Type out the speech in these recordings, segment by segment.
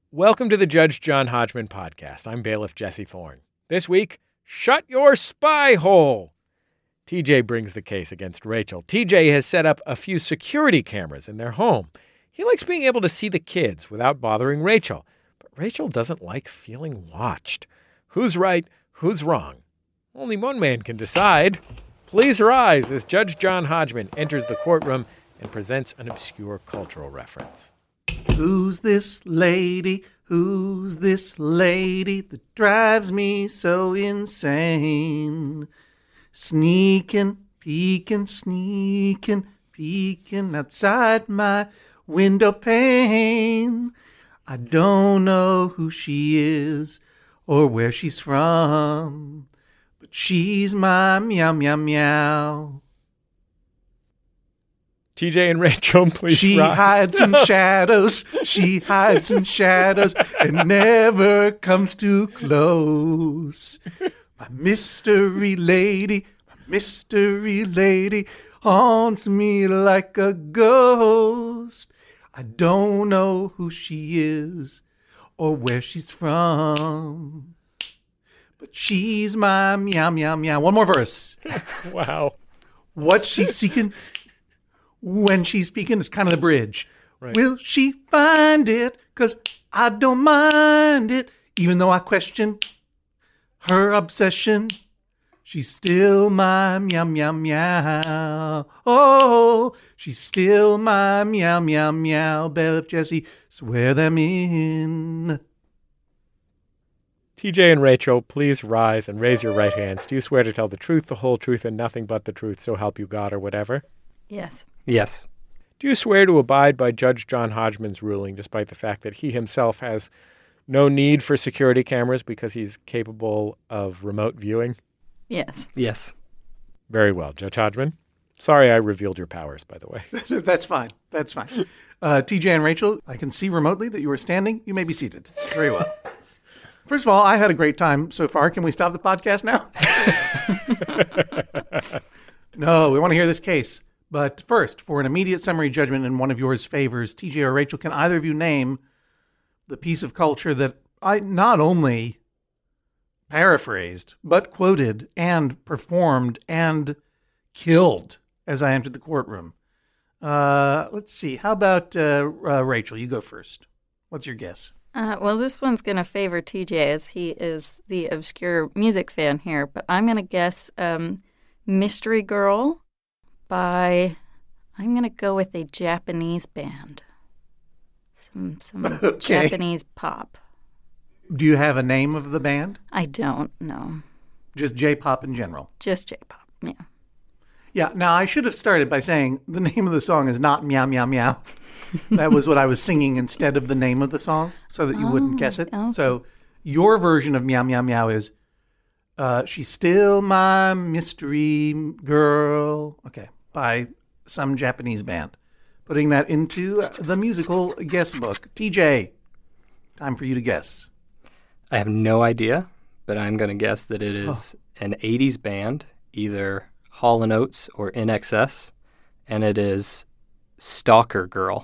Welcome to the Judge John Hodgman podcast. I'm bailiff Jesse Thorne. This week, shut your spy hole. TJ brings the case against Rachel. TJ has set up a few security cameras in their home. He likes being able to see the kids without bothering Rachel. But Rachel doesn't like feeling watched. Who's right? Who's wrong? Only one man can decide. Please rise as Judge John Hodgman enters the courtroom and presents an obscure cultural reference. Who's this lady? Who's this lady that drives me so insane? Sneaking, peeking, peeking outside my window pane. I don't know who she is or where she's from, but she's my meow, meow, meow. TJ and Rachel, please She rise. hides in shadows. She hides in shadows and never comes too close. My mystery lady haunts me like a ghost. I don't know who she is or where she's from, but she's my meow, meow, meow. One more verse. Wow. What she's seeking when she's speaking is kind of the bridge. Right. Will she find it? 'Cause I don't mind it. Even though I question her obsession, she's still my meow, meow, meow. Oh, she's still my meow, meow, meow. Bailiff Jesse, swear them in. TJ and Rachel, please rise and raise your right hands. Do you swear to tell the truth, the whole truth, and nothing but the truth, so help you God, or whatever? Yes. Yes. Do you swear to abide by Judge John Hodgman's ruling, despite the fact that he himself has no need for security cameras because he's capable of remote viewing? Yes. Yes. Very well, Judge Hodgman. Sorry I revealed your powers, by the way. That's fine. That's fine. TJ and Rachel, I can see remotely that you are standing. You may be seated. Very well. First of all, I had a great time so far. Can we stop the podcast now? No, we want to hear this case. But first, for an immediate summary judgment in one of yours favors, TJ or Rachel, can either of you name the piece of culture that I not only paraphrased, but quoted and performed and killed as I entered the courtroom? Let's see. How about Rachel? You go first. What's your guess? Well, this one's going to favor TJ as he is the obscure music fan here, but I'm going to guess Mystery Girl I'm going to go with a Japanese band. Some Okay. Japanese pop. Do you have a name of the band? I don't know. Just J-pop in general. Just J-pop, yeah. Yeah, now I should have started by saying the name of the song is not Meow Meow Meow. That was what I was singing instead of the name of the song so that you wouldn't guess it. Okay. So your version of Meow Meow Meow is She's Still My Mystery Girl. Okay, by some Japanese band. Putting that into the musical guest book. TJ, time for you to guess. I have no idea, but I'm going to guess that it is an 80s band, either Hall & Oates or INXS, and it is Stalker Girl.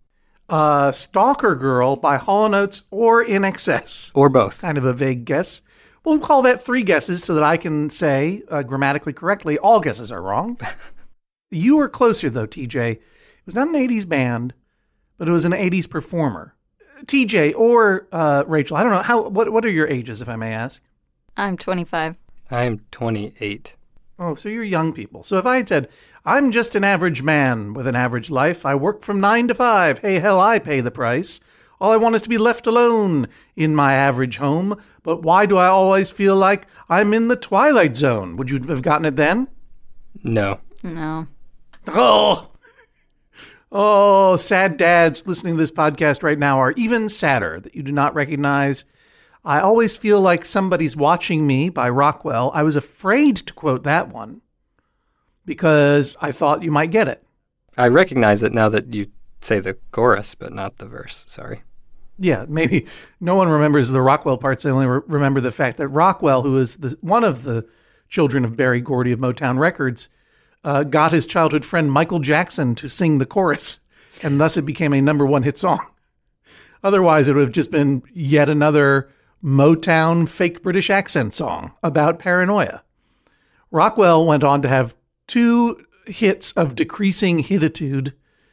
Stalker Girl by Hall & Oates or INXS. Or both. Kind of a vague guess. We'll call that 3 guesses so that I can say grammatically correctly all guesses are wrong. You were closer, though, TJ. It was not an 80s band, but it was an 80s performer. TJ or Rachel, I don't know. What are your ages, if I may ask? I'm 25. I am 28. Oh, so you're young people. So if I had said, I'm just an average man with an average life. I work from 9 to 5. Hey, hell, I pay the price. All I want is to be left alone in my average home. But why do I always feel like I'm in the Twilight Zone? Would you have gotten it then? No. No. Oh, sad dads listening to this podcast right now are even sadder that you do not recognize I Always Feel Like Somebody's Watching Me by Rockwell. I was afraid to quote that one because I thought you might get it. I recognize it now that you say the chorus, but not the verse. Sorry. Yeah, maybe no one remembers the Rockwell parts. They only remember the fact that Rockwell, who is one of the children of Berry Gordy of Motown Records, got his childhood friend Michael Jackson to sing the chorus, and thus it became a #1 hit song. Otherwise, it would have just been yet another Motown fake British accent song about paranoia. Rockwell went on to have 2 hits of decreasing hititude,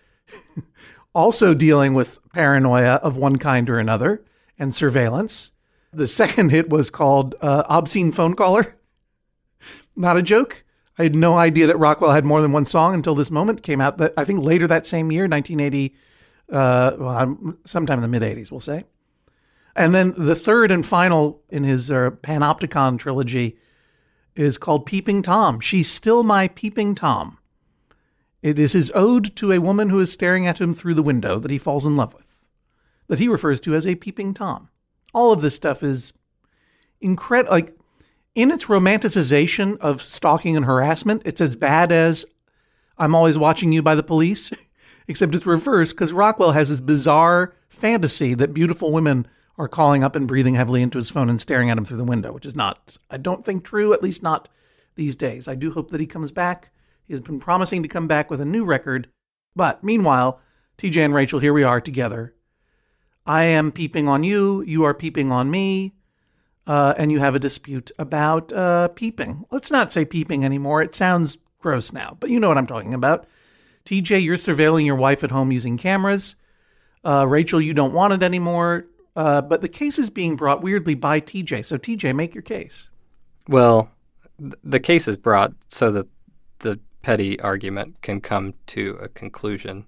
also dealing with paranoia of one kind or another and surveillance. The second hit was called Obscene Phone Caller. Not a joke. I had no idea that Rockwell had more than one song until this moment. Came out, I think, later that same year, 1980, sometime in the mid-'80s, we'll say. And then the third and final in his Panopticon trilogy is called Peeping Tom. She's Still My Peeping Tom. It is his ode to a woman who is staring at him through the window that he falls in love with, that he refers to as a peeping Tom. All of this stuff is incredible. Like, in its romanticization of stalking and harassment, it's as bad as I'm Always Watching You by the Police, except it's reversed because Rockwell has this bizarre fantasy that beautiful women are calling up and breathing heavily into his phone and staring at him through the window, which is not, I don't think, true, at least not these days. I do hope that he comes back. He has been promising to come back with a new record. But meanwhile, TJ and Rachel, here we are together. I am peeping on you. You are peeping on me. And you have a dispute about peeping. Let's not say peeping anymore. It sounds gross now, but you know what I'm talking about. TJ, you're surveilling your wife at home using cameras. Rachel, you don't want it anymore. But the case is being brought weirdly by TJ. So TJ, make your case. Well, the case is brought so that the petty argument can come to a conclusion.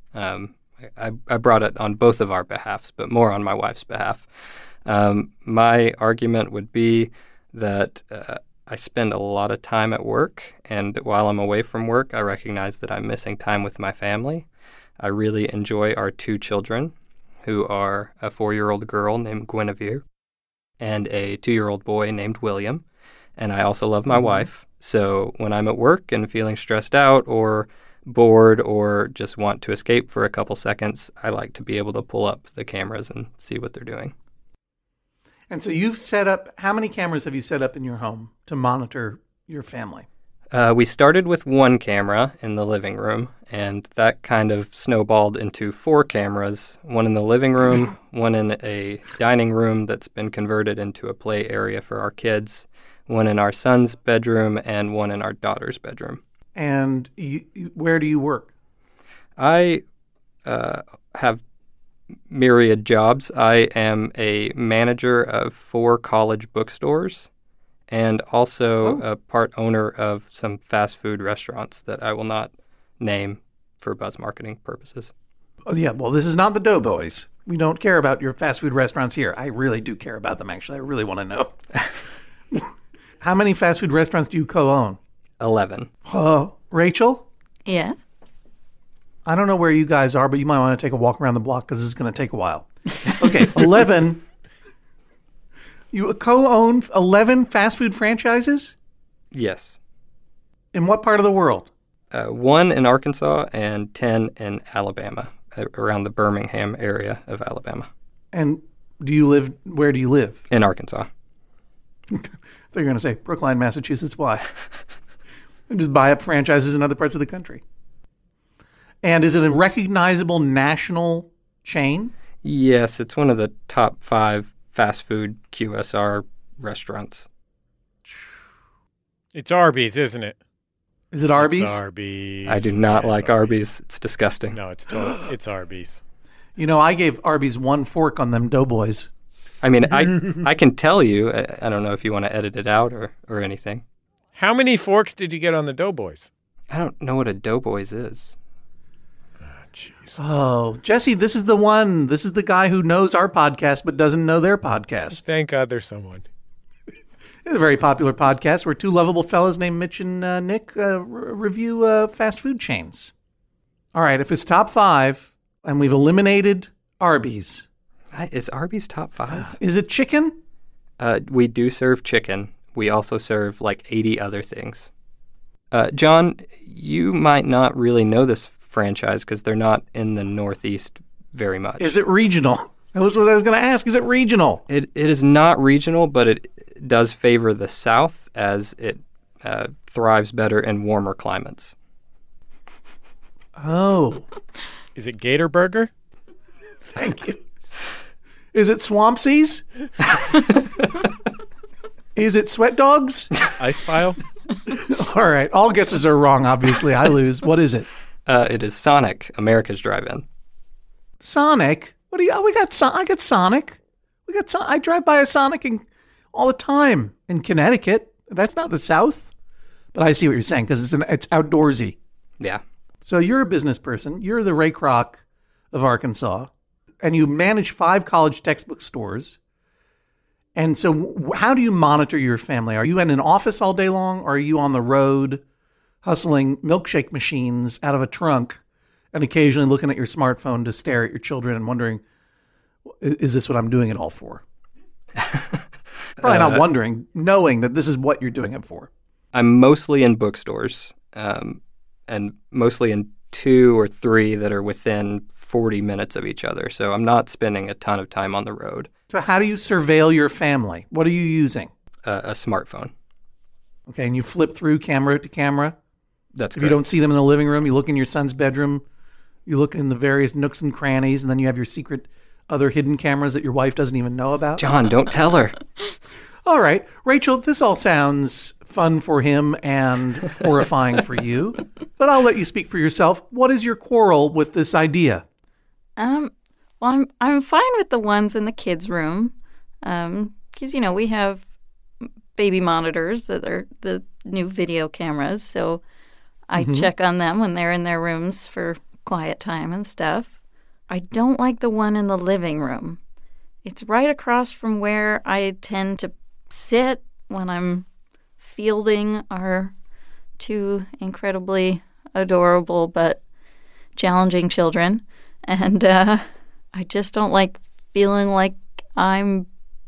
I brought it on both of our behalfs, but more on my wife's behalf. My argument would be that I spend a lot of time at work, and while I'm away from work, I recognize that I'm missing time with my family. I really enjoy our 2 children, who are a 4-year-old girl named Guinevere and a 2-year-old boy named William. And I also love my wife. So when I'm at work and feeling stressed out or bored or just want to escape for a couple seconds, I like to be able to pull up the cameras and see what they're doing. And so you've set up, how many cameras have you set up in your home to monitor your family? We started with 1 camera in the living room, and that kind of snowballed into 4 cameras, 1 in the living room, 1 in a dining room that's been converted into a play area for our kids, 1 in our son's bedroom, and 1 in our daughter's bedroom. And where do you work? I have myriad jobs. I am a manager of 4 college bookstores and also a part owner of some fast food restaurants that I will not name for buzz marketing purposes. Oh, yeah, well, this is not the Doughboys. We don't care about your fast food restaurants here. I really do care about them, actually. I really want to know. How many fast food restaurants do you co-own? 11. Rachel? Yes? I don't know where you guys are, but you might want to take a walk around the block because this is going to take a while. Okay, 11. You co-own 11 fast food franchises? Yes. In what part of the world? 1 in Arkansas and 10 in Alabama, around the Birmingham area of Alabama. And where do you live? In Arkansas. I thought you were going to say Brookline, Massachusetts. Why? And just buy up franchises in other parts of the country. And is it a recognizable national chain? Yes, it's one of the top 5 fast food QSR restaurants. It's Arby's, isn't it? Is it Arby's? It's Arby's. I do not like Arby's. It's disgusting. No, it's Arby's. You know, I gave Arby's 1 fork on them Doughboys. I mean, I can tell you, I don't know if you want to edit it out or anything. How many forks did you get on the Doughboys? I don't know what a Doughboys is. Jeez. Oh, Jesse, this is the one. This is the guy who knows our podcast but doesn't know their podcast. Thank God there's someone. It's a very popular podcast where 2 lovable fellows named Mitch and Nick review fast food chains. All right, if it's top 5 and we've eliminated Arby's. Is Arby's top 5? Is it chicken? We do serve chicken. We also serve like 80 other things. John, you might not really know this franchise because they're not in the Northeast very much. Is it regional? That was what I was going to ask. Is it regional? It is not regional, but it does favor the South as it thrives better in warmer climates. Oh. Is it Gator Burger? Thank you. Is it Swampsies? Is it Sweat Dogs? Ice Pile? All right. All guesses are wrong, obviously. I lose. What is it? It is Sonic, America's Drive-In. Sonic? What do you... I got Sonic. I drive by a Sonic all the time in Connecticut. That's not the South. But I see what you're saying because it's outdoorsy. Yeah. So you're a business person. You're the Ray Kroc of Arkansas. And you manage 5 college textbook stores. And so how do you monitor your family? Are you in an office all day long, or are you on the road hustling milkshake machines out of a trunk and occasionally looking at your smartphone to stare at your children and wondering, is this what I'm doing it all for? Probably not wondering, knowing that this is what you're doing it for. I'm mostly in bookstores, and mostly in 2 or 3 that are within 40 minutes of each other. So I'm not spending a ton of time on the road. So how do you surveil your family? What are you using? A smartphone. Okay, and you flip through camera to camera? That's If correct. you don't see them in the living room, you look in your son's bedroom, you look in the various nooks and crannies, and then you have your secret other hidden cameras that your wife doesn't even know about? John, don't tell her. All right. Rachel, this all sounds fun for him and horrifying for you, but I'll let you speak for yourself. What is your quarrel with this idea? Well, I'm fine with the ones in the kids' room, because we have baby monitors that are the new video cameras, so I check on them when they're in their rooms for quiet time and stuff. I don't like the one in the living room. It's right across from where I tend to sit when I'm fielding our 2 incredibly adorable but challenging children. And I just don't like feeling like I'm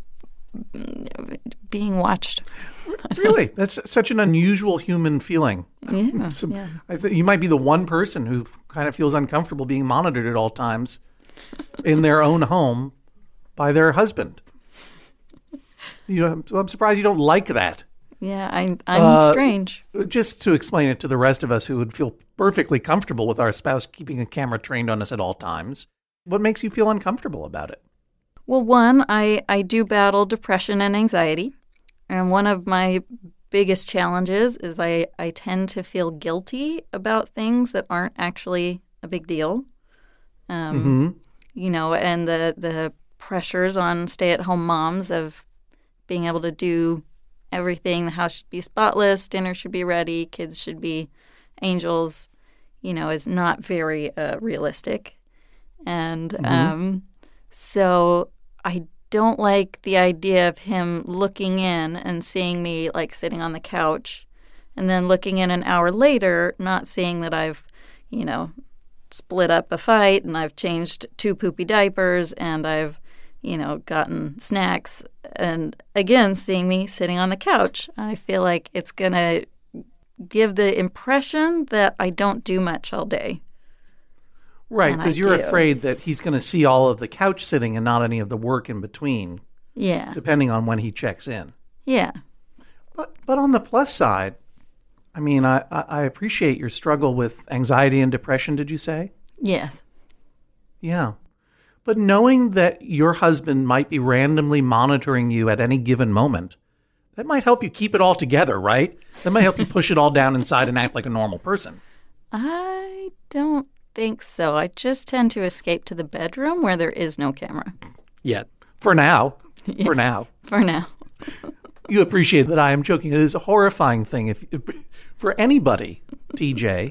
being watched. Really? That's such an unusual human feeling. Yeah. I think you might be the one person who kind of feels uncomfortable being monitored at all times in their own home by their husband. I'm surprised you don't like that. Yeah, I'm strange. Just to explain it to the rest of us who would feel perfectly comfortable with our spouse keeping a camera trained on us at all times, what makes you feel uncomfortable about it? Well, one, I do battle depression and anxiety. And one of my biggest challenges is I tend to feel guilty about things that aren't actually a big deal. And the pressures on stay-at-home moms of being able to do everything. The house should be spotless, dinner should be ready, kids should be angels, is not very realistic. And so I don't like the idea of him looking in and seeing me like sitting on the couch and then looking in an hour later, not seeing that I've, split up a fight and I've changed 2 poopy diapers and I've, gotten snacks, and again, seeing me sitting on the couch. I feel like it's going to give the impression that I don't do much all day. Right, because you're afraid that he's going to see all of the couch sitting and not any of the work in between. Yeah. Depending on when he checks in. Yeah. But on the plus side, I mean, I appreciate your struggle with anxiety and depression, did you say? Yes. Yeah. But knowing that your husband might be randomly monitoring you at any given moment, that might help you keep it all together, right? That might help you push it all down inside and act like a normal person. I don't think so. I just tend to escape to the bedroom where there is no camera. Yet. For now. Yeah. For now. For now. You appreciate that I am joking. It is a horrifying thing for anybody, TJ,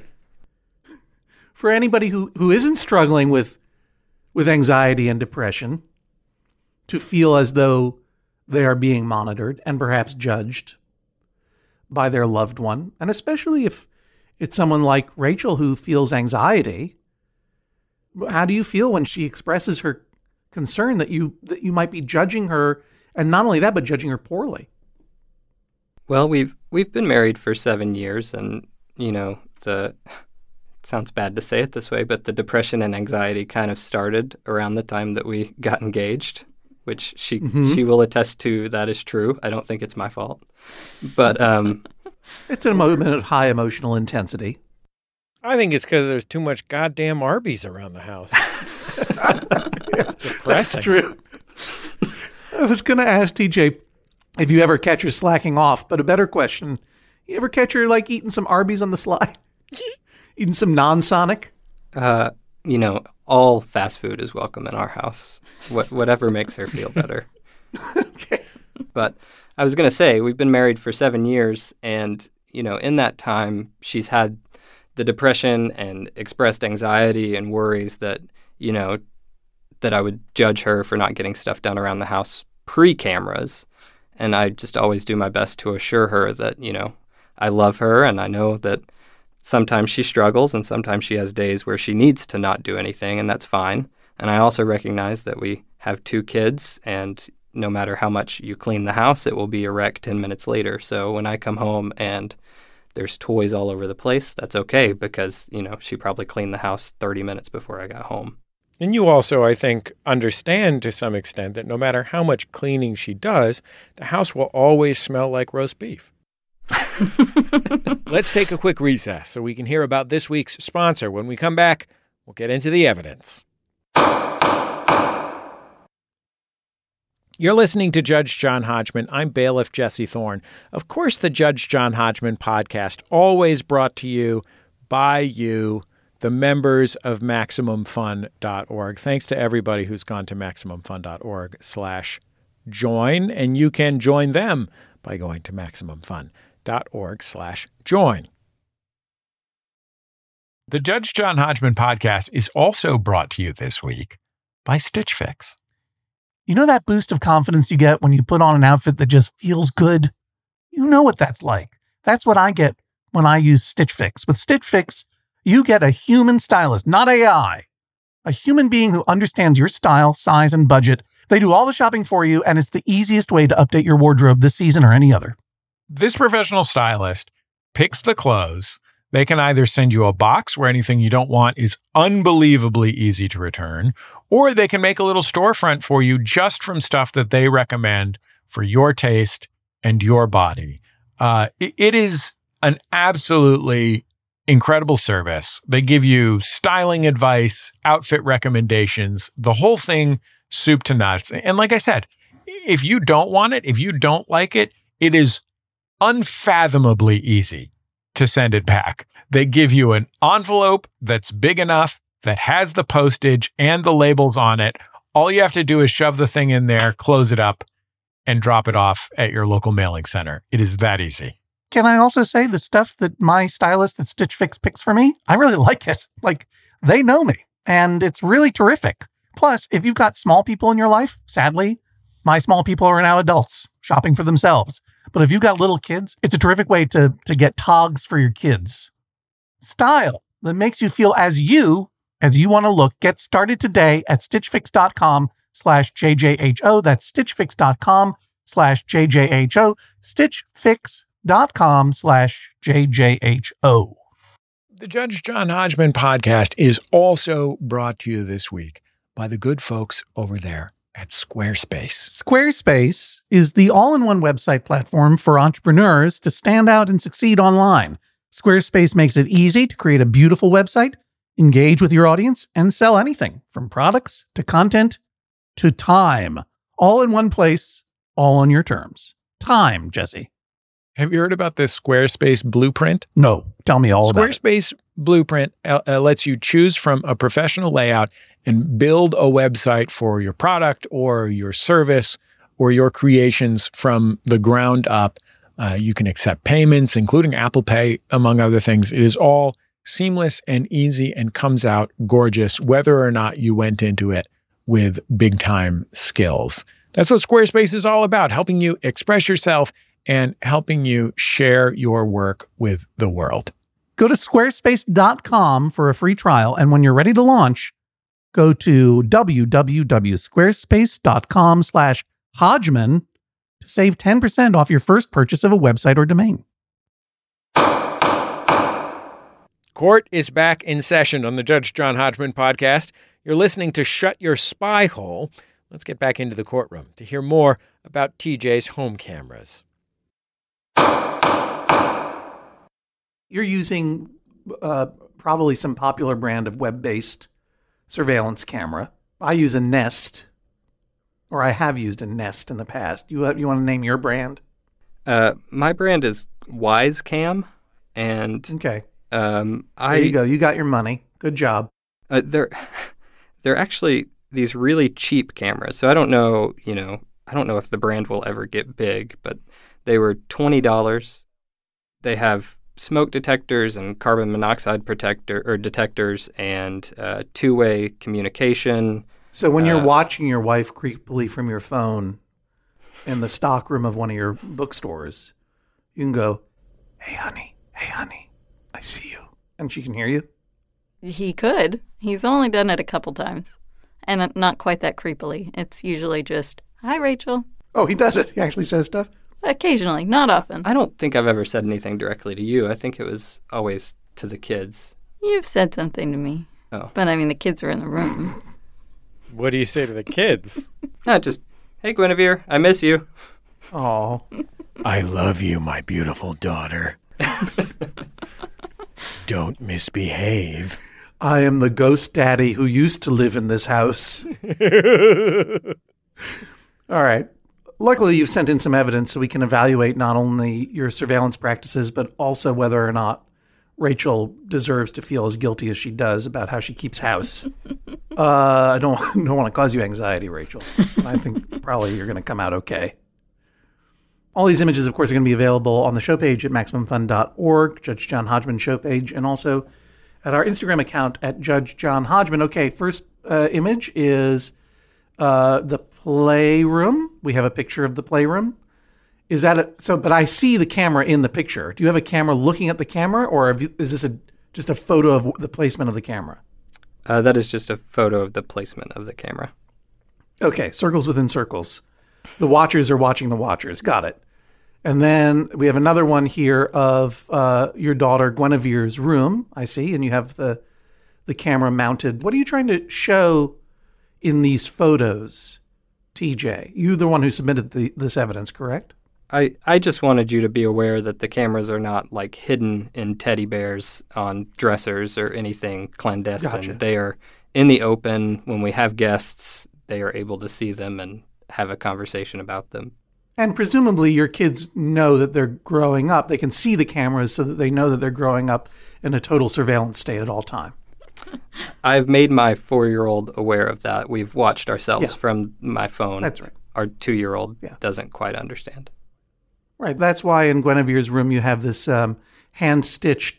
for anybody who isn't struggling with anxiety and depression, to feel as though they are being monitored and perhaps judged by their loved one. And especially if it's someone like Rachel who feels anxiety. How do you feel when she expresses her concern that you might be judging her, and not only that, but judging her poorly? Well, we've been married for 7 years, and it sounds bad to say it this way, but the depression and anxiety kind of started around the time that we got engaged, which she will attest to. That is true. I don't think it's my fault, but it's a moment of high emotional intensity. I think it's because there's too much goddamn Arby's around the house. It's depressing. That's true. was going to ask TJ if you ever catch her slacking off, but a better question, you ever catch her like eating some Arby's on the sly? Eating some non-Sonic? All fast food is welcome in our house. Whatever makes her feel better. Okay. But I was going to say, we've been married for 7 years, and, in that time, she's had the depression and expressed anxiety and worries that, that I would judge her for not getting stuff done around the house pre-cameras. And I just always do my best to assure her that, I love her, and I know that sometimes she struggles and sometimes she has days where she needs to not do anything, and that's fine. And I also recognize that we have 2 kids, and no matter how much you clean the house, it will be a wreck 10 minutes later. So when I come home and there's toys all over the place, that's okay because, she probably cleaned the house 30 minutes before I got home. And you also, I think, understand to some extent that no matter how much cleaning she does, the house will always smell like roast beef. Let's take a quick recess so we can hear about this week's sponsor. When we come back, we'll get into the evidence. You're listening to Judge John Hodgman. I'm bailiff Jesse Thorne. Of course, the Judge John Hodgman podcast, always brought to you by you, the members of MaximumFun.org. Thanks to everybody who's gone to MaximumFun.org/join, and you can join them by going to MaximumFun.org/join. The Judge John Hodgman podcast is also brought to you this week by Stitch Fix. You know that boost of confidence you get when you put on an outfit that just feels good? You know what that's like. That's what I get when I use Stitch Fix. With Stitch Fix, you get a human stylist, not AI. A human being who understands your style, size, and budget. They do all the shopping for you, and it's the easiest way to update your wardrobe this season or any other. This professional stylist picks the clothes. They can either send you a box where anything you don't want is unbelievably easy to return, or they can make a little storefront for you just from stuff that they recommend for your taste and your body. It is an absolutely incredible service. They give you styling advice, outfit recommendations, the whole thing soup to nuts. And like I said, if you don't want it, if you don't like it, it is unfathomably easy to send it back. They give you an envelope that's big enough, that has the postage and the labels on it. All you have to do is shove the thing in there, close it up, and drop it off at your local mailing center. It is that easy. Can I also say the stuff that my stylist at Stitch Fix picks for me? I really like it. Like, they know me, and it's really terrific. Plus, if you've got small people in your life, sadly, my small people are now adults shopping for themselves. But if you've got little kids, it's a terrific way to get togs for your kids. Style that makes you feel as you want to look. Get started today at stitchfix.com/JJHO. That's stitchfix.com/JJHO. stitchfix.com/JJHO. The Judge John Hodgman podcast is also brought to you this week by the good folks over there at Squarespace. Squarespace is the all-in-one website platform for entrepreneurs to stand out and succeed online. Squarespace makes it easy to create a beautiful website, engage with your audience, and sell anything from products to content to time. All in one place, all on your terms. Time, Jesse. Have you heard about this Squarespace blueprint? No, tell me all about it. Squarespace blueprint lets you choose from a professional layout and build a website for your product or your service or your creations from the ground up. You can accept payments, including Apple Pay, among other things. It is all seamless and easy and comes out gorgeous, whether or not you went into it with big time skills. That's what Squarespace is all about, helping you express yourself and helping you share your work with the world. Go to squarespace.com for a free trial. And when you're ready to launch, go to www.squarespace.com/Hodgman to save 10% off your first purchase of a website or domain. Court is back in session on the Judge John Hodgman podcast. You're listening to Shut Your Spy Hole. Let's get back into the courtroom to hear more about TJ's home cameras. You're using probably some popular brand of web-based surveillance camera. I use a Nest. or I have used a Nest in the past. You want to name your brand? My brand is Wisecam, and Okay. There you go. You got your money. Good job. They're actually these really cheap cameras. So I don't know if the brand will ever get big, but they were $20. They have smoke detectors and carbon monoxide detectors and two-way communication. So when you're watching your wife creepily from your phone in the stockroom of one of your bookstores, you can go, hey, honey, I see you. And she can hear you? He could. He's only done it a couple times. And not quite that creepily. It's usually just, hi, Rachel. Oh, he does it. He actually says stuff? Occasionally, not often. I don't think I've ever said anything directly to you. I think it was always to the kids. You've said something to me. Oh. But I mean, the kids are in the room. What do you say to the kids? Not just, hey, Guinevere, I miss you. Oh. I love you, my beautiful daughter. Don't misbehave. I am the ghost daddy who used to live in this house. All right. Luckily, you've sent in some evidence so we can evaluate not only your surveillance practices, but also whether or not Rachel deserves to feel as guilty as she does about how she keeps house. I don't want to cause you anxiety, Rachel. I think probably you're going to come out okay. All these images, of course, are going to be available on the show page at MaximumFun.org, Judge John Hodgman show page, and also at our Instagram account at Judge John Hodgman. Okay, first image is the playroom. We have a picture of the playroom. Is that but I see the camera in the picture. Do you have a camera looking at the camera, or is this just a photo of the placement of the camera? That is just a photo of the placement of the camera. Okay, circles within circles. The watchers are watching the watchers. Got it. And then we have another one here of your daughter Guinevere's room, I see, and you have the camera mounted. What are you trying to show in these photos, TJ? You're the one who submitted this evidence, correct? I just wanted you to be aware that the cameras are not like hidden in teddy bears on dressers or anything clandestine. Gotcha. They are in the open. When we have guests, they are able to see them and have a conversation about them. And presumably your kids know that they're growing up. They can see the cameras so that they know that they're growing up in a total surveillance state at all time. I've made my 4-year-old aware of that. We've watched ourselves from my phone. That's right. Our 2-year-old doesn't quite understand. Right. That's why in Guinevere's room you have this hand-stitched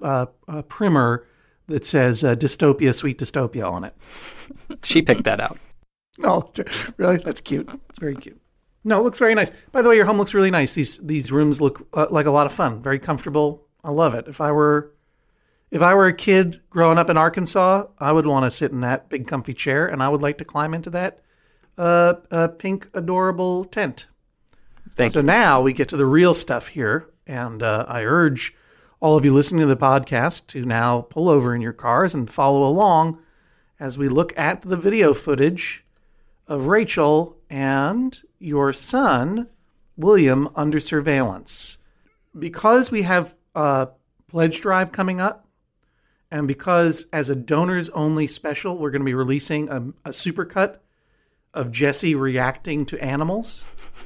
primer that says dystopia, sweet dystopia on it. She picked that out. No, really? That's cute. It's very cute. No, it looks very nice. By the way, your home looks really nice. These rooms look like a lot of fun. Very comfortable. I love it. If I were a kid growing up in Arkansas, I would want to sit in that big comfy chair, and I would like to climb into that pink adorable tent. Thank you. So now we get to the real stuff here, and I urge all of you listening to the podcast to now pull over in your cars and follow along as we look at the video footage of Rachel and your son, William, under surveillance. Because we have a pledge drive coming up, and because as a donors-only special, we're going to be releasing a supercut of Jesse reacting to animals.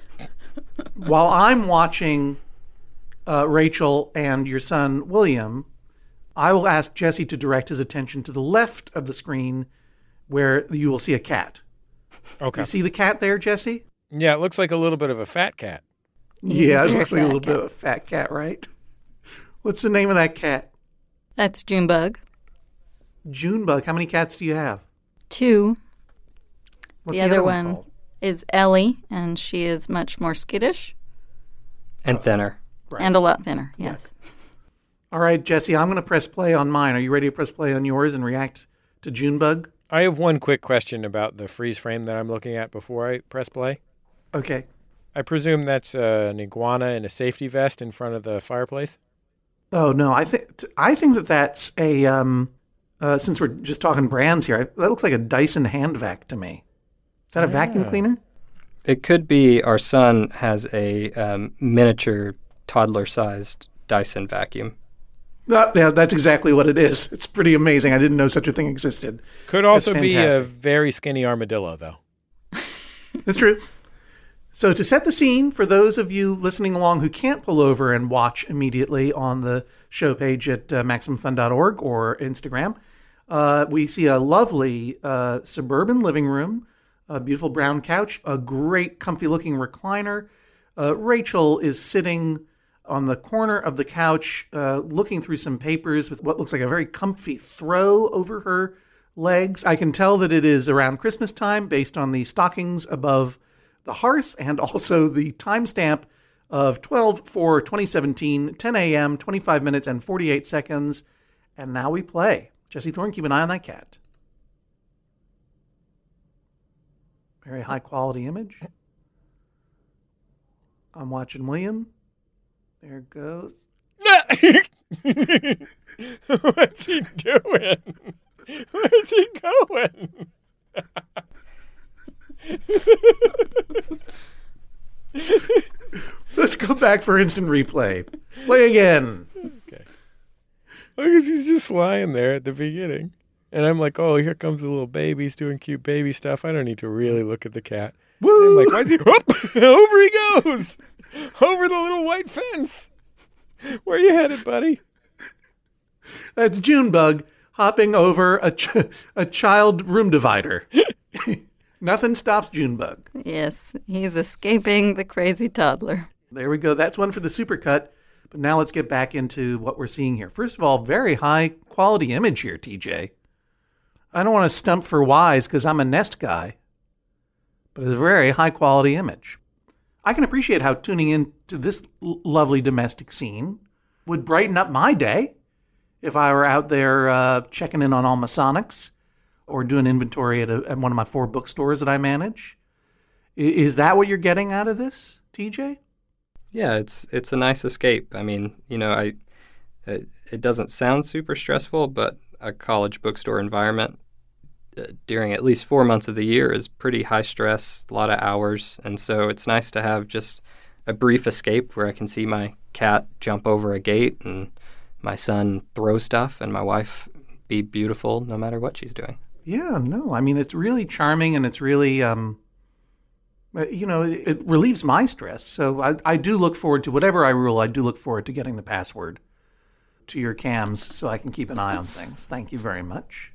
While I'm watching Rachel and your son, William, I will ask Jesse to direct his attention to the left of the screen where you will see a cat. Okay. You see the cat there, Jesse? Yeah, it looks like a little bit of a fat cat. Yeah, it looks like a little bit of a fat cat, right? What's the name of that cat? That's Junebug. Junebug. How many cats do you have? 2. What's The other one one called? is Ellie, and she is much more skittish And thinner. Right. and a lot thinner, yes. All right, Jesse, I'm going to press play on mine. Are you ready to press play on yours and react to Junebug? I have one quick question about the freeze frame that I'm looking at before I press play. Okay. I presume that's an iguana in a safety vest in front of the fireplace? Oh, no, I think that's a, since we're just talking brands here, that looks like a Dyson hand vac to me. Is that a vacuum cleaner? It could be our son has a miniature toddler-sized Dyson vacuum. Yeah, that's exactly what it is. It's pretty amazing. I didn't know such a thing existed. Could also That's be a fantastic. very skinny armadillo, though. That's true. So to set the scene, for those of you listening along who can't pull over and watch immediately on the show page at MaximumFun.org or Instagram, we see a lovely suburban living room, a beautiful brown couch, a great comfy-looking recliner. Rachel is sitting on the corner of the couch, looking through some papers with what looks like a very comfy throw over her legs. I can tell that it is around Christmas time based on the stockings above the hearth and also the timestamp of 12/4/2017, 10 a.m., 25 minutes and 48 seconds. And now we play. Jesse Thorne, keep an eye on that cat. Very high quality image. I'm watching William. There it goes. What's he doing? Where's he going? Let's go back for instant replay. Play again. Okay. Because he's just lying there at the beginning. And I'm like, oh, here comes the little baby. He's doing cute baby stuff. I don't need to really look at the cat. Woo! I'm like, why is he... Whoop! Over he goes! Over the little white fence. Where you headed, buddy? That's Junebug hopping over a child room divider. Nothing stops Junebug. Yes, he's escaping the crazy toddler. There we go. That's one for the supercut. But now let's get back into what we're seeing here. First of all, very high quality image here, TJ. I don't want to stump for Wise because I'm a Nest guy, but it's a very high quality image. I can appreciate how tuning into this lovely domestic scene would brighten up my day if I were out there checking in on all my Sonics or doing inventory at one of my 4 bookstores that I manage. Is that what you're getting out of this, TJ? Yeah, it's a nice escape. I mean, it doesn't sound super stressful, but a college bookstore environment during at least 4 months of the year is pretty high stress, a lot of hours, and so it's nice to have just a brief escape where I can see my cat jump over a gate and my son throw stuff and my wife be beautiful no matter what she's doing. Yeah, no, I mean, it's really charming and it's really, it relieves my stress. So I do look forward to whatever I rule. I do look forward to getting the password to your cams so I can keep an eye on things. Thank you very much.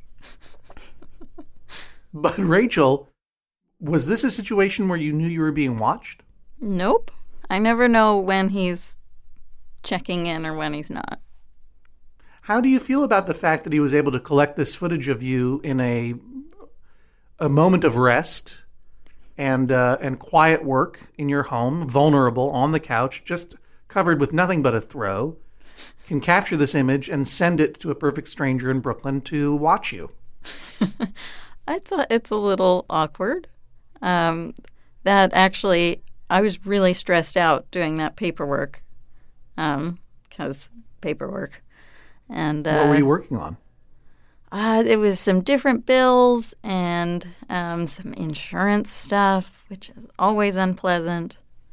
But Rachel, was this a situation where you knew you were being watched? Nope. I never know when he's checking in or when he's not. How do you feel about the fact that he was able to collect this footage of you in a moment of rest and quiet work in your home, vulnerable on the couch, just covered with nothing but a throw, can capture this image and send it to a perfect stranger in Brooklyn to watch you? It's a little awkward. That actually, I was really stressed out doing that paperwork, because paperwork. And what were you working on? It was some different bills and some insurance stuff, which is always unpleasant.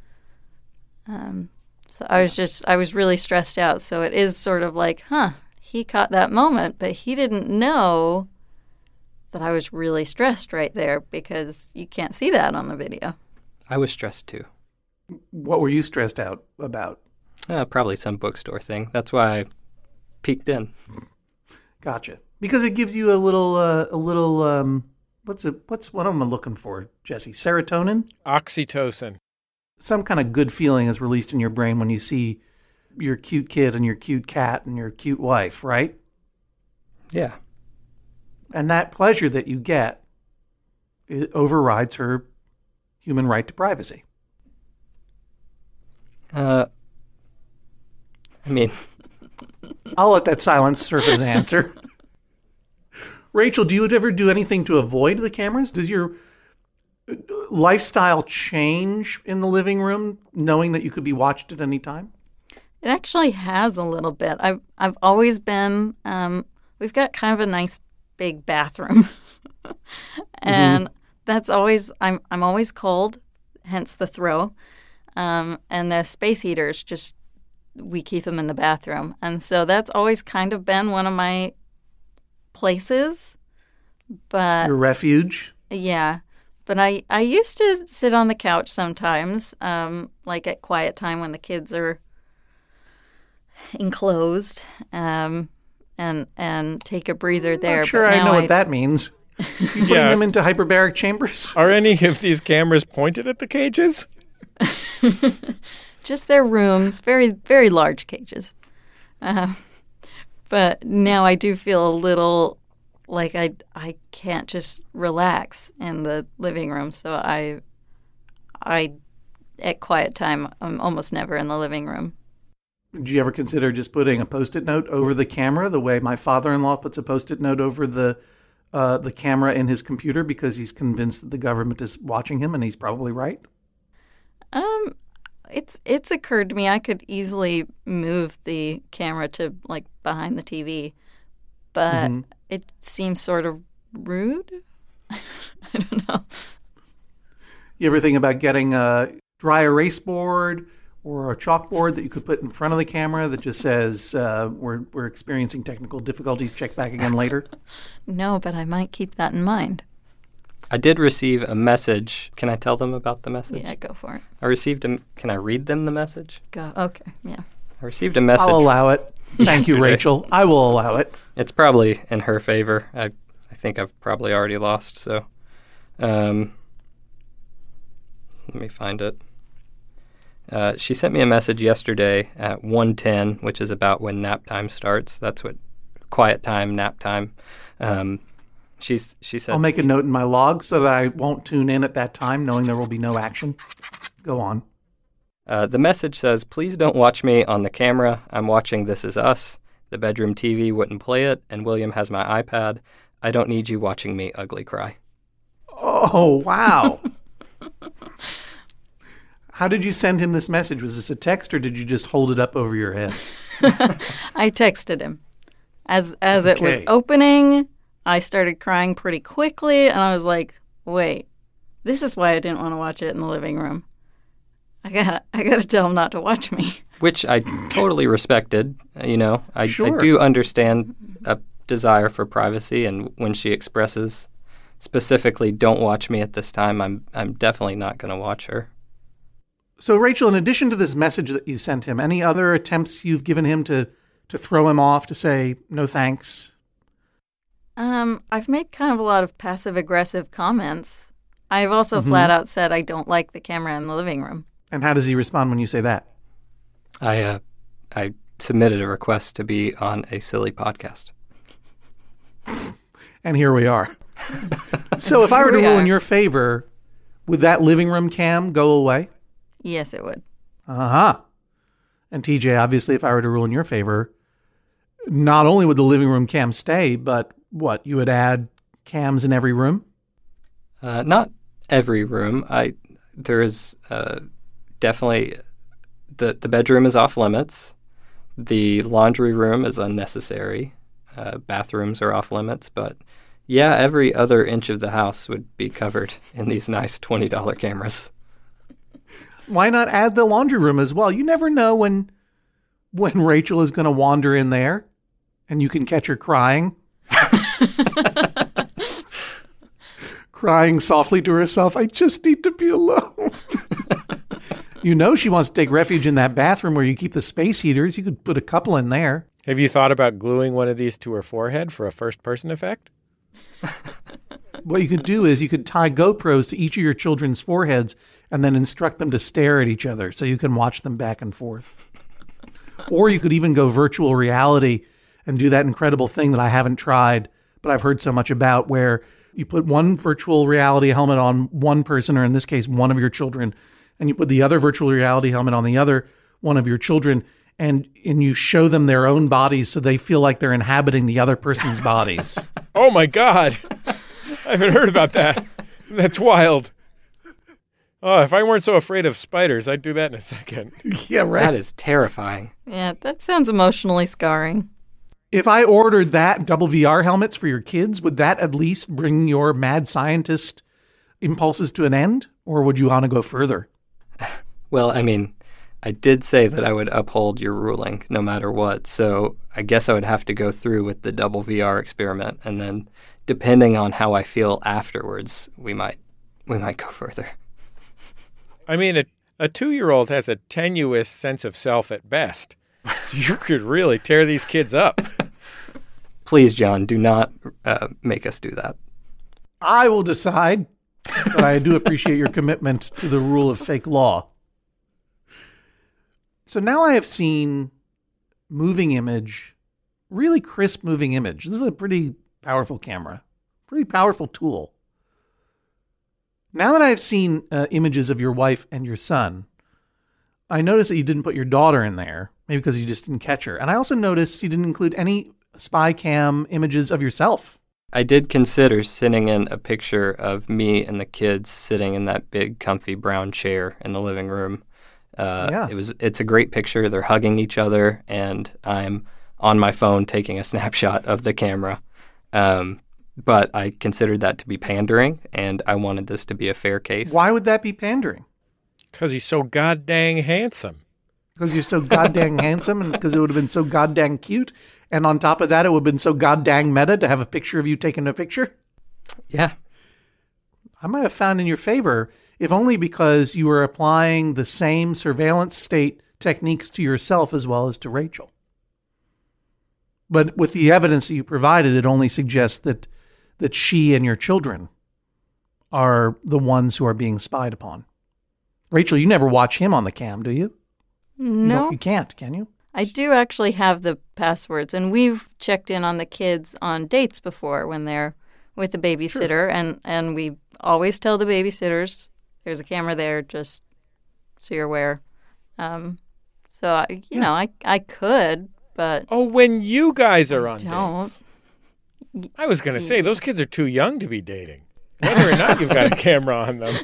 So I was really stressed out. So it is sort of like, he caught that moment, but he didn't know that I was really stressed right there because you can't see that on the video. I was stressed too. What were you stressed out about? Probably some bookstore thing. That's why I peeked in. Gotcha. Because it gives you a little what am I looking for, Jesse? Serotonin? Oxytocin. Some kind of good feeling is released in your brain when you see your cute kid and your cute cat and your cute wife, right? Yeah. And that pleasure that you get, it overrides her human right to privacy. I mean, I'll let that silence serve as an answer. Rachel, do you ever do anything to avoid the cameras? Does your lifestyle change in the living room, knowing that you could be watched at any time? It actually has a little bit. I've always been. We've got kind of a nice big bathroom, and that's always. I'm always cold, hence the throw, and the space heaters just. We keep them in the bathroom. And so that's always kind of been one of my places. But your refuge? Yeah. But I used to sit on the couch sometimes, like at quiet time when the kids are enclosed, and take a breather there. Not sure but I now know what that means. You putting them into hyperbaric chambers? Are any of these cameras pointed at the cages? Just their rooms, very, very large cages. But now I do feel a little like I can't just relax in the living room. So I at quiet time, I'm almost never in the living room. Did you ever consider just putting a Post-it note over the camera, the way my father-in-law puts a Post-it note over the camera in his computer because he's convinced that the government is watching him, and he's probably right? It's occurred to me I could easily move the camera to like behind the TV, but it seems sort of rude. I don't know. You ever think about getting a dry erase board or a chalkboard that you could put in front of the camera that just says, we're experiencing technical difficulties, check back again later? No, but I might keep that in mind. I did receive a message. Can I tell them about the message? Yeah, go for it. Can I read them the message? Go. Okay, yeah. I received a message. I'll allow it. Thank you, Rachel. I will allow it. It's probably in her favor. I think I've probably already lost, so let me find it. She sent me a message yesterday at 1:10, which is about when nap time starts. That's what quiet time, nap time. She said, I'll make a note in my log so that I won't tune in at that time, knowing there will be no action. Go on. The message says, "Please don't watch me on the camera. I'm watching This Is Us. The bedroom TV wouldn't play it, and William has my iPad. I don't need you watching me ugly cry." Oh, wow. How did you send him this message? Was this a text, or did you just hold it up over your head? I texted him. As it was opening, I started crying pretty quickly, and I was like, wait, this is why I didn't want to watch it in the living room. I gotta tell him not to watch me. Which I totally respected. I Sure. I do understand a desire for privacy, and when she expresses specifically, "Don't watch me at this time," I'm definitely not going to watch her. So, Rachel, in addition to this message that you sent him, any other attempts you've given him to throw him off, to say no thanks? I've made kind of a lot of passive-aggressive comments. I've also flat out said I don't like the camera in the living room. And how does he respond when you say that? I submitted a request to be on a silly podcast. And here we are. So if I were to rule in your favor, would that living room cam go away? Yes, it would. Uh-huh. And TJ, obviously, if I were to rule in your favor, not only would the living room cam stay, but what, you would add cams in every room? Not every room. There is definitely the bedroom is off limits. The laundry room is unnecessary. Bathrooms are off limits, but yeah, every other inch of the house would be covered in these nice $20 cameras. Why not add the laundry room as well? You never know when Rachel is going to wander in there, and you can catch her crying. Crying softly to herself, "I just need to be alone." She wants to take refuge in that bathroom where you keep the space heaters. You could put a couple in there. Have you thought about gluing one of these to her forehead for a first-person effect? What you could do is you could tie GoPros to each of your children's foreheads and then instruct them to stare at each other so you can watch them back and forth. Or you could even go virtual reality and do that incredible thing that I haven't tried, but I've heard so much about, where you put one virtual reality helmet on one person, or in this case, one of your children, and you put the other virtual reality helmet on the other one of your children, and you show them their own bodies so they feel like they're inhabiting the other person's bodies. Oh, my God. I haven't heard about that. That's wild. Oh, if I weren't so afraid of spiders, I'd do that in a second. Yeah, right. That is terrifying. Yeah, that sounds emotionally scarring. If I ordered that double VR helmets for your kids, would that at least bring your mad scientist impulses to an end? Or would you want to go further? Well, I mean, I did say that I would uphold your ruling no matter what, so I guess I would have to go through with the double VR experiment, and then depending on how I feel afterwards, we might we might go further. I mean, a 2-year-old has a tenuous sense of self at best. So you could really tear these kids up. Please, John, do not make us do that. I will decide, but I do appreciate your commitment to the rule of fake law. So now I have seen moving image, really crisp moving image. This is a pretty powerful camera, pretty powerful tool. Now that I've seen images of your wife and your son, I noticed that you didn't put your daughter in there, maybe because you just didn't catch her. And I also noticed you didn't include any spy cam images of yourself. I did consider sending in a picture of me and the kids sitting in that big, comfy brown chair in the living room. It's a great picture. They're hugging each other, and I'm on my phone taking a snapshot of the camera. But I considered that to be pandering, and I wanted this to be a fair case. Why would that be pandering? Because he's so goddamn handsome. Because you're so goddamn handsome, and because it would have been so goddamn cute. And on top of that, it would have been so goddamn meta to have a picture of you taking a picture. Yeah. I might have found in your favor, if only because you were applying the same surveillance state techniques to yourself as well as to Rachel. But with the evidence that you provided, it only suggests that she and your children are the ones who are being spied upon. Rachel, you never watch him on the cam, do you? No. You can't, can you? I do actually have the passwords, and we've checked in on the kids on dates before when they're with the babysitter, sure. and we always tell the babysitters, there's a camera there, just so you're aware. I could, but... Oh, when you guys are on don't. dates. I was going to say, those kids are too young to be dating. Whether or not you've got a camera on them.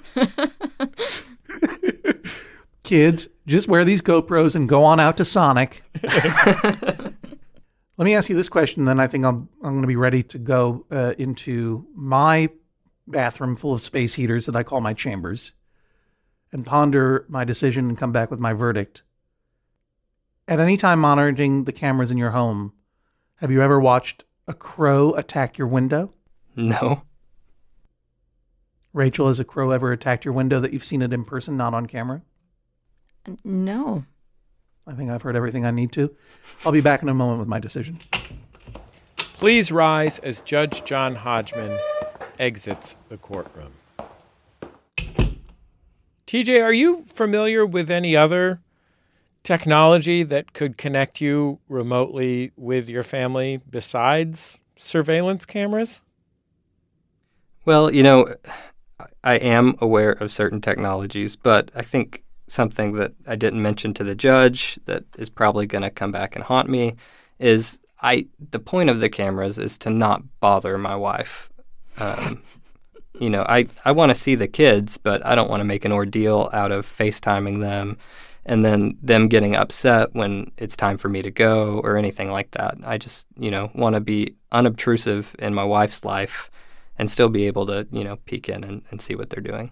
Kids, just wear these GoPros and go on out to Sonic. Let me ask you this question, then I think I'm going to be ready to go into my bathroom full of space heaters that I call my chambers and ponder my decision and come back with my verdict. At any time monitoring the cameras in your home, have you ever watched a crow attack your window? No. Rachel, has a crow ever attacked your window that you've seen it in person, not on camera? No. I think I've heard everything I need to. I'll be back in a moment with my decision. Please rise as Judge John Hodgman exits the courtroom. TJ, are you familiar with any other technology that could connect you remotely with your family besides surveillance cameras? Well, I am aware of certain technologies, but I think something that I didn't mention to the judge that is probably going to come back and haunt me is the point of the cameras is to not bother my wife. I want to see the kids, but I don't want to make an ordeal out of FaceTiming them and then them getting upset when it's time for me to go or anything like that. I just, want to be unobtrusive in my wife's life and still be able to, peek in and see what they're doing.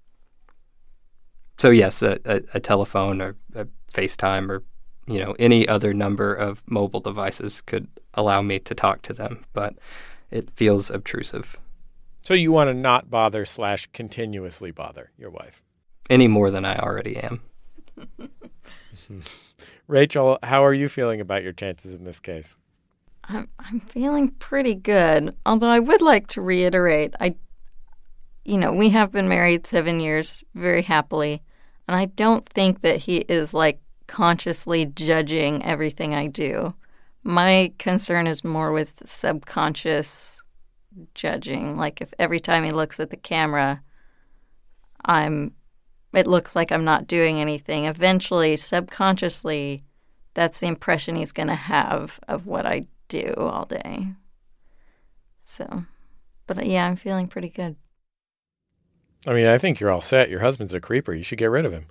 So yes, a telephone or a FaceTime or, any other number of mobile devices could allow me to talk to them, but it feels obtrusive. So you want to not bother / continuously bother your wife? Any more than I already am. Rachel, how are you feeling about your chances in this case? I'm feeling pretty good, although I would like to reiterate, we have been married 7 years very happily, and I don't think that he is consciously judging everything I do. My concern is more with subconscious judging. If every time he looks at the camera, it looks like I'm not doing anything. Eventually, subconsciously, that's the impression he's going to have of what I do all day. So, but yeah, I'm feeling pretty good. I think you're all set. Your husband's a creeper. You should get rid of him.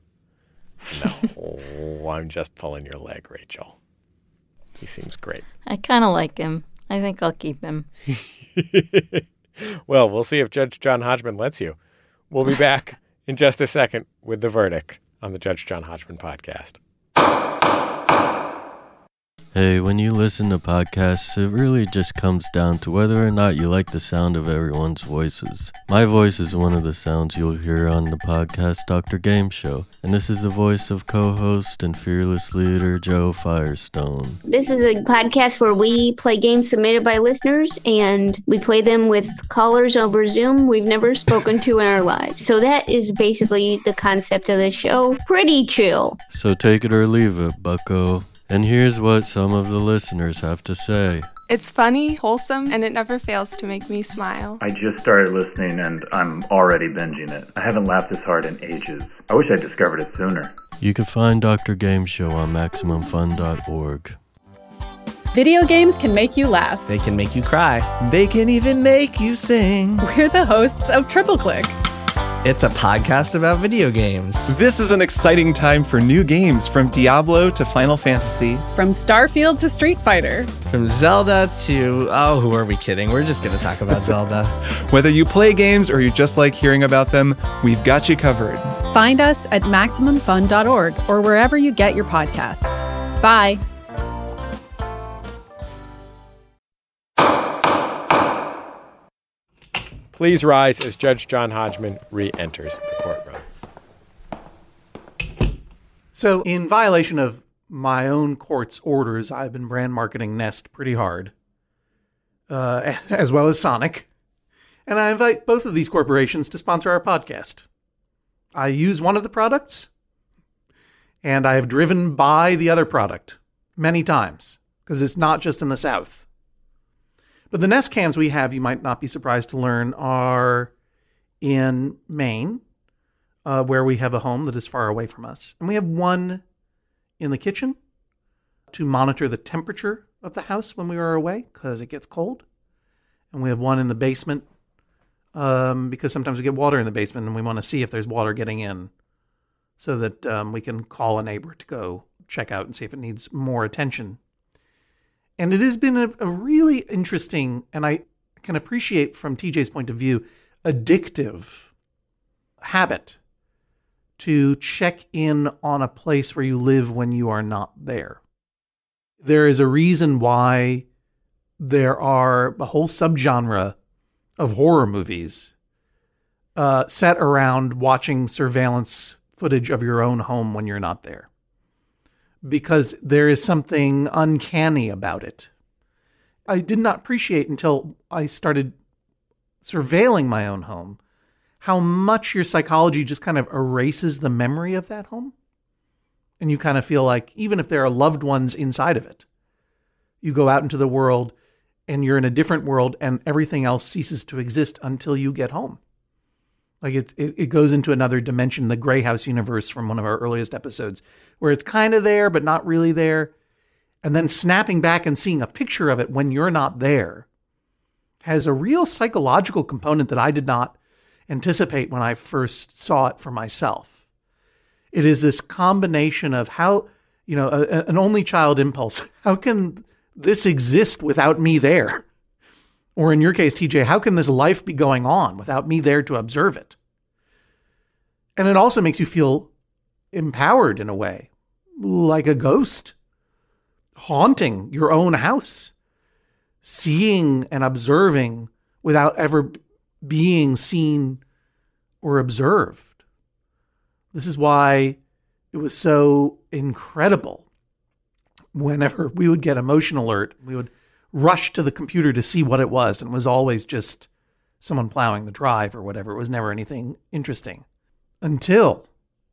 No, I'm just pulling your leg, Rachel. He seems great. I kind of like him. I think I'll keep him. Well, we'll see if Judge John Hodgman lets you. We'll be back in just a second with the verdict on the Judge John Hodgman podcast. Hey, when you listen to podcasts, it really just comes down to whether or not you like the sound of everyone's voices. My voice is one of the sounds you'll hear on the podcast Dr. Game Show, and this is the voice of co-host and fearless leader Joe Firestone. This is a podcast where we play games submitted by listeners, and we play them with callers over Zoom we've never spoken to in our lives. So that is basically the concept of the show. Pretty chill. So take it or leave it, bucko. And here's what some of the listeners have to say. It's funny, wholesome, and it never fails to make me smile. I just started listening and I'm already binging it. I haven't laughed this hard in ages. I wish I discovered it sooner. You can find Dr. Game Show on MaximumFun.org. Video games can make you laugh. They can make you cry. They can even make you sing. We're the hosts of Triple Click. It's a podcast about video games. This is an exciting time for new games, from Diablo to Final Fantasy. From Starfield to Street Fighter. From Zelda to, who are we kidding? We're just going to talk about Zelda. Whether you play games or you just like hearing about them, we've got you covered. Find us at MaximumFun.org or wherever you get your podcasts. Bye. Please rise as Judge John Hodgman re-enters the courtroom. So, in violation of my own court's orders, I've been brand marketing Nest pretty hard, as well as Sonic. And I invite both of these corporations to sponsor our podcast. I use one of the products, and I have driven by the other product many times, because it's not just in the South. But the Nest cans we have, you might not be surprised to learn, are in Maine, where we have a home that is far away from us. And we have one in the kitchen to monitor the temperature of the house when we are away, because it gets cold. And we have one in the basement, because sometimes we get water in the basement and we want to see if there's water getting in, so that we can call a neighbor to go check out and see if it needs more attention. And it has been a really interesting, and I can appreciate from TJ's point of view, addictive habit to check in on a place where you live when you are not there. There is a reason why there are a whole subgenre of horror movies set around watching surveillance footage of your own home when you're not there. Because there is something uncanny about it. I did not appreciate until I started surveilling my own home how much your psychology just kind of erases the memory of that home. And you kind of feel like, even if there are loved ones inside of it, you go out into the world and you're in a different world and everything else ceases to exist until you get home. Like it goes into another dimension, the Grey House universe from one of our earliest episodes, where it's kind of there, but not really there. And then snapping back and seeing a picture of it when you're not there has a real psychological component that I did not anticipate when I first saw it for myself. It is this combination of how, an only child impulse. How can this exist without me there? Or in your case, TJ, how can this life be going on without me there to observe it? And it also makes you feel empowered in a way, like a ghost, haunting your own house, seeing and observing without ever being seen or observed. This is why it was so incredible. Whenever we would get a motion alert, we would rush to the computer to see what it was, and it was always just someone plowing the drive or whatever. It was never anything interesting. Until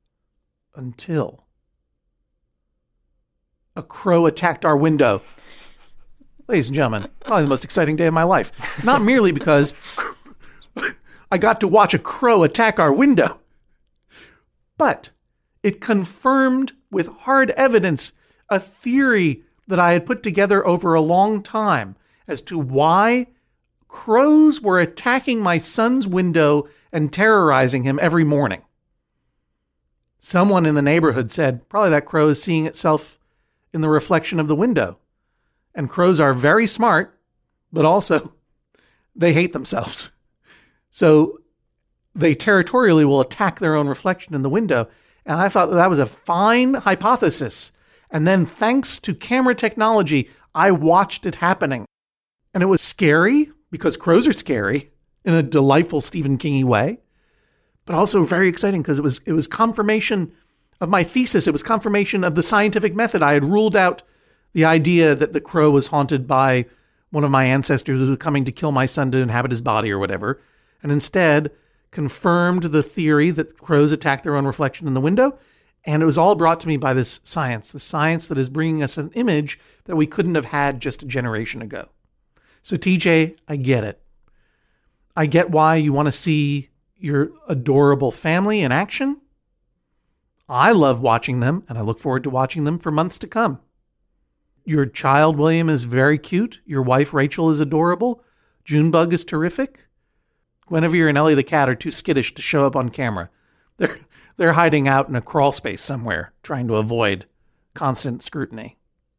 a crow attacked our window. Ladies and gentlemen, probably the most exciting day of my life. Not merely because I got to watch a crow attack our window, but it confirmed with hard evidence a theory that I had put together over a long time as to why crows were attacking my son's window and terrorizing him every morning. Someone in the neighborhood said, probably that crow is seeing itself in the reflection of the window. And crows are very smart, but also they hate themselves. So they territorially will attack their own reflection in the window. And I thought that was a fine hypothesis And then thanks to camera technology, I watched it happening. And it was scary, because crows are scary in a delightful Stephen King-y way, but also very exciting because it was confirmation of my thesis. It was confirmation of the scientific method. I had ruled out the idea that the crow was haunted by one of my ancestors who was coming to kill my son to inhabit his body or whatever, and instead confirmed the theory that crows attack their own reflection in the window. And it was all brought to me by this science, the science that is bringing us an image that we couldn't have had just a generation ago. So TJ, I get it. I get why you want to see your adorable family in action. I love watching them, and I look forward to watching them for months to come. Your child, William, is very cute. Your wife, Rachel, is adorable. Junebug is terrific. Guinevere and Ellie the cat are too skittish to show up on camera. They're hiding out in a crawl space somewhere, trying to avoid constant scrutiny.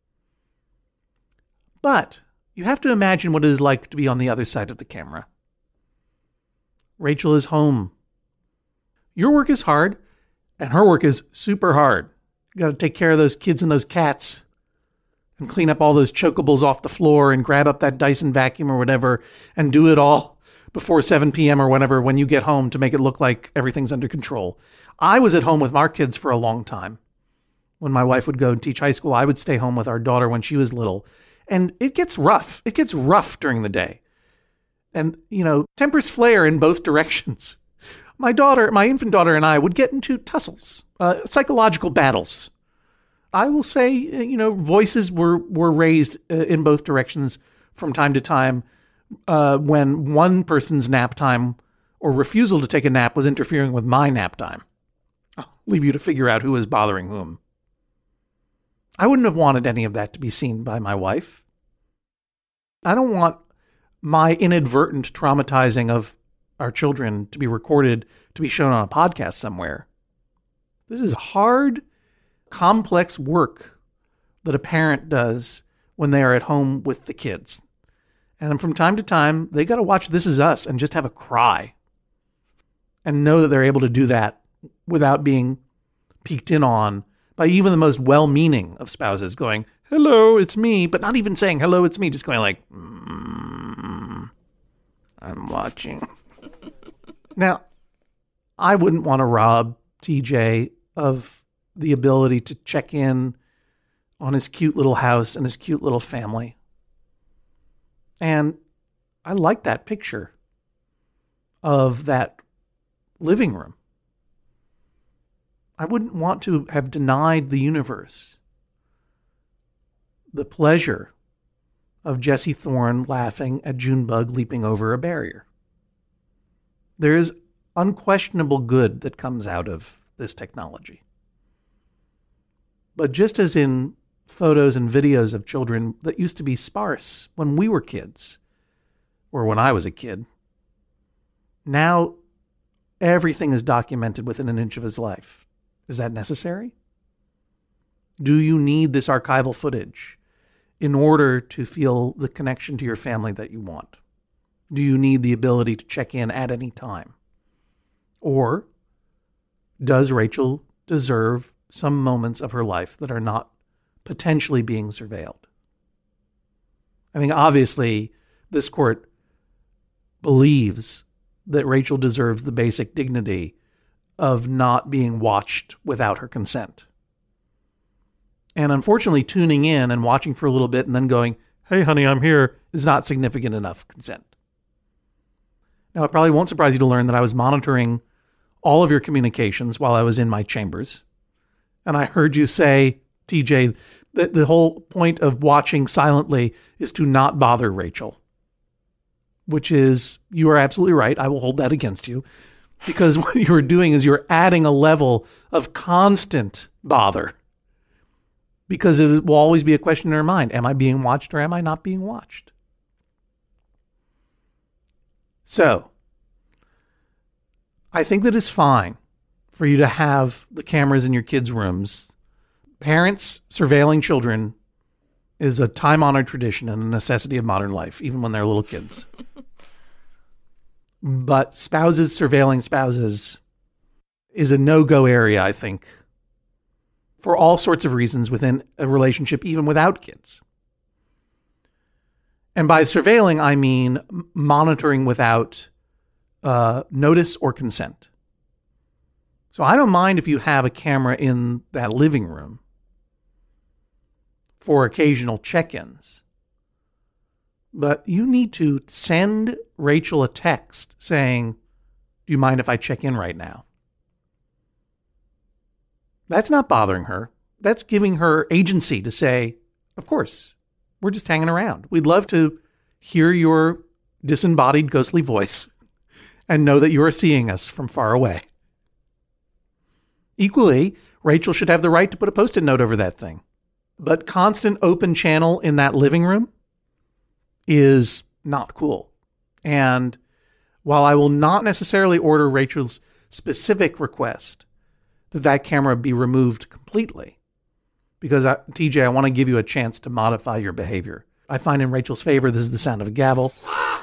But you have to imagine what it is like to be on the other side of the camera. Rachel is home. Your work is hard, and her work is super hard. You got to take care of those kids and those cats, and clean up all those chokables off the floor, and grab up that Dyson vacuum or whatever, and do it all before 7 p.m. or whenever when you get home to make it look like everything's under control. I was at home with our kids for a long time. When my wife would go and teach high school, I would stay home with our daughter when she was little. And it gets rough. It gets rough during the day. And, tempers flare in both directions. My infant daughter and I would get into tussles, psychological battles. I will say, voices were raised in both directions from time to time when one person's nap time or refusal to take a nap was interfering with my nap time. I'll leave you to figure out who is bothering whom. I wouldn't have wanted any of that to be seen by my wife. I don't want my inadvertent traumatizing of our children to be recorded, to be shown on a podcast somewhere. This is hard, complex work that a parent does when they are at home with the kids. And from time to time, they got to watch This Is Us and just have a cry and know that they're able to do that without being peeked in on by even the most well-meaning of spouses going, hello, it's me, but not even saying, hello, it's me, just going like, I'm watching. Now, I wouldn't want to rob TJ of the ability to check in on his cute little house and his cute little family. And I like that picture of that living room. I wouldn't want to have denied the universe the pleasure of Jesse Thorne laughing at Junebug leaping over a barrier. There is unquestionable good that comes out of this technology. But just as in photos and videos of children that used to be sparse when we were kids, or when I was a kid, now everything is documented within an inch of his life. Is that necessary? Do you need this archival footage in order to feel the connection to your family that you want? Do you need the ability to check in at any time? Or does Rachel deserve some moments of her life that are not potentially being surveilled? I mean, obviously, this court believes that Rachel deserves the basic dignity of not being watched without her consent. And unfortunately, tuning in and watching for a little bit and then going, hey, honey, I'm here, is not significant enough consent. Now, it probably won't surprise you to learn that I was monitoring all of your communications while I was in my chambers. And I heard you say, TJ, that the whole point of watching silently is to not bother Rachel. Which is, you are absolutely right. I will hold that against you. Because what you are doing is you're adding a level of constant bother. Because it will always be a question in her mind. Am I being watched or am I not being watched? So, I think that it's fine for you to have the cameras in your kids' rooms. Parents surveilling children is a time-honored tradition and a necessity of modern life, even when they're little kids. But spouses surveilling spouses is a no-go area, I think, for all sorts of reasons within a relationship, even without kids. And by surveilling, I mean monitoring without notice or consent. So I don't mind if you have a camera in that living room for occasional check-ins. But you need to send Rachel a text saying, do you mind if I check in right now? That's not bothering her. That's giving her agency to say, of course, we're just hanging around. We'd love to hear your disembodied ghostly voice and know that you are seeing us from far away. Equally, Rachel should have the right to put a Post-it note over that thing. But constant open channel in that living room is not cool. And while I will not necessarily order Rachel's specific request that camera be removed completely, because TJ, I want to give you a chance to modify your behavior. I find in Rachel's favor, this is the sound of a gavel.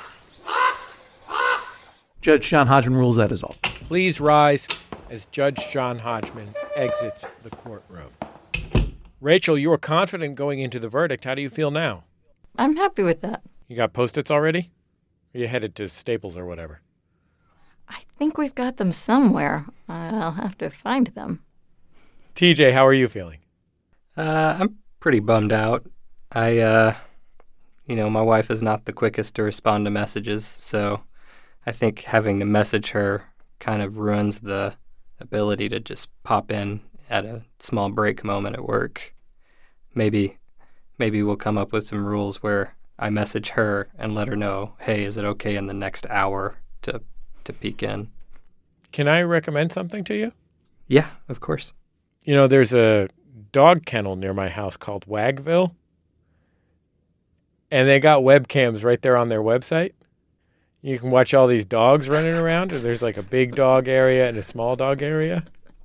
Judge John Hodgman rules that is all. Please rise as Judge John Hodgman exits the courtroom. Rachel, you were confident going into the verdict. How do you feel now? I'm happy with that. You got Post-its already? Or you headed to Staples or whatever? I think we've got them somewhere. I'll have to find them. TJ, how are you feeling? I'm pretty bummed out. My wife is not the quickest to respond to messages, so I think having to message her kind of ruins the ability to just pop in at a small break moment at work. Maybe we'll come up with some rules where I message her and let her know, hey, is it okay in the next hour to peek in? Can I recommend something to you? Yeah, of course. There's a dog kennel near my house called Wagville. And they got webcams right there on their website. You can watch all these dogs running around. There's like a big dog area and a small dog area.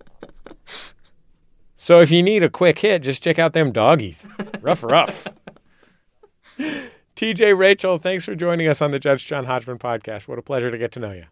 So if you need a quick hit, just check out them doggies. Rough. TJ, Rachel, thanks for joining us on the Judge John Hodgman podcast. What a pleasure to get to know you.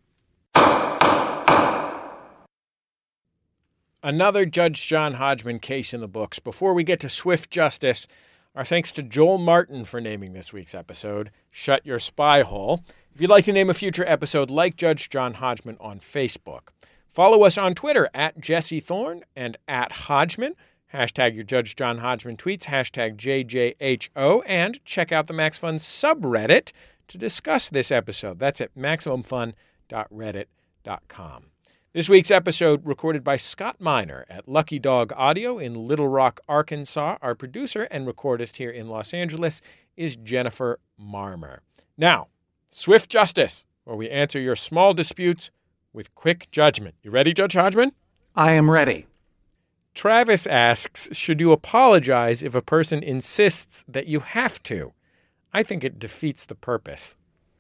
Another Judge John Hodgman case in the books. Before we get to swift justice, our thanks to Joel Martin for naming this week's episode, Shut Your Spy Hole. If you'd like to name a future episode, like Judge John Hodgman on Facebook. Follow us on Twitter at Jesse Thorne and at Hodgman. Hashtag your Judge John Hodgman tweets, hashtag JJHO, and check out the Max Fun subreddit to discuss this episode. That's at maximumfun.reddit.com. This week's episode recorded by Scott Miner at Lucky Dog Audio in Little Rock, Arkansas. Our producer and recordist here in Los Angeles is Jennifer Marmer. Now, swift justice, where we answer your small disputes with quick judgment. You ready, Judge Hodgman? I am ready. Travis asks, should you apologize if a person insists that you have to? I think it defeats the purpose.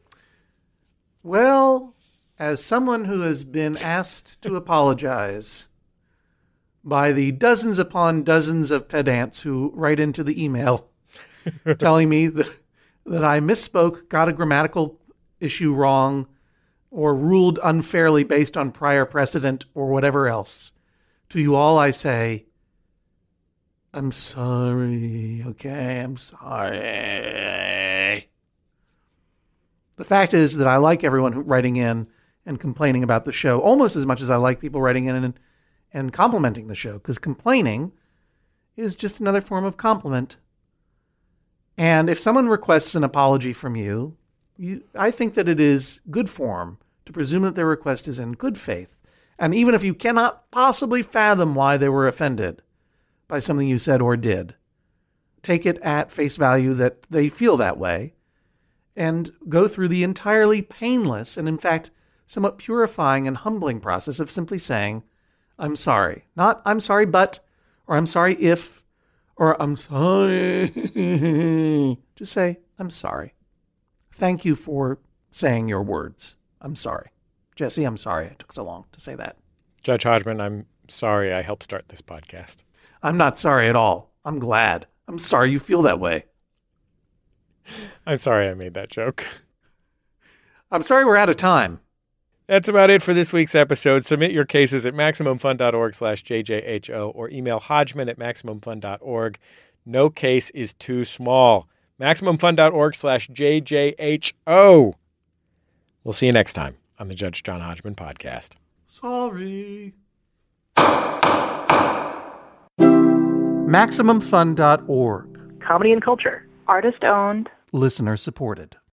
Well, as someone who has been asked to apologize by the dozens upon dozens of pedants who write into the email telling me that I misspoke, got a grammatical issue wrong, or ruled unfairly based on prior precedent or whatever else, to you all I say, I'm sorry, okay, I'm sorry. The fact is that I like everyone writing in and complaining about the show almost as much as I like people writing in and complimenting the show, because complaining is just another form of compliment. And if someone requests an apology from you, I think that it is good form to presume that their request is in good faith. And even if you cannot possibly fathom why they were offended by something you said or did, take it at face value that they feel that way and go through the entirely painless and, in fact, somewhat purifying and humbling process of simply saying, I'm sorry. Not, I'm sorry, but, or I'm sorry if, or I'm sorry. Just say, I'm sorry. Thank you for saying your words. I'm sorry. Jesse, I'm sorry it took so long to say that. Judge Hodgman, I'm sorry I helped start this podcast. I'm not sorry at all. I'm glad. I'm sorry you feel that way. I'm sorry I made that joke. I'm sorry we're out of time. That's about it for this week's episode. Submit your cases at MaximumFun.org/JJHO or email Hodgman@MaximumFun.org. No case is too small. MaximumFun.org/JJHO. We'll see you next time on the Judge John Hodgman podcast. Sorry. MaximumFun.org. Comedy and culture. Artist owned. Listener supported.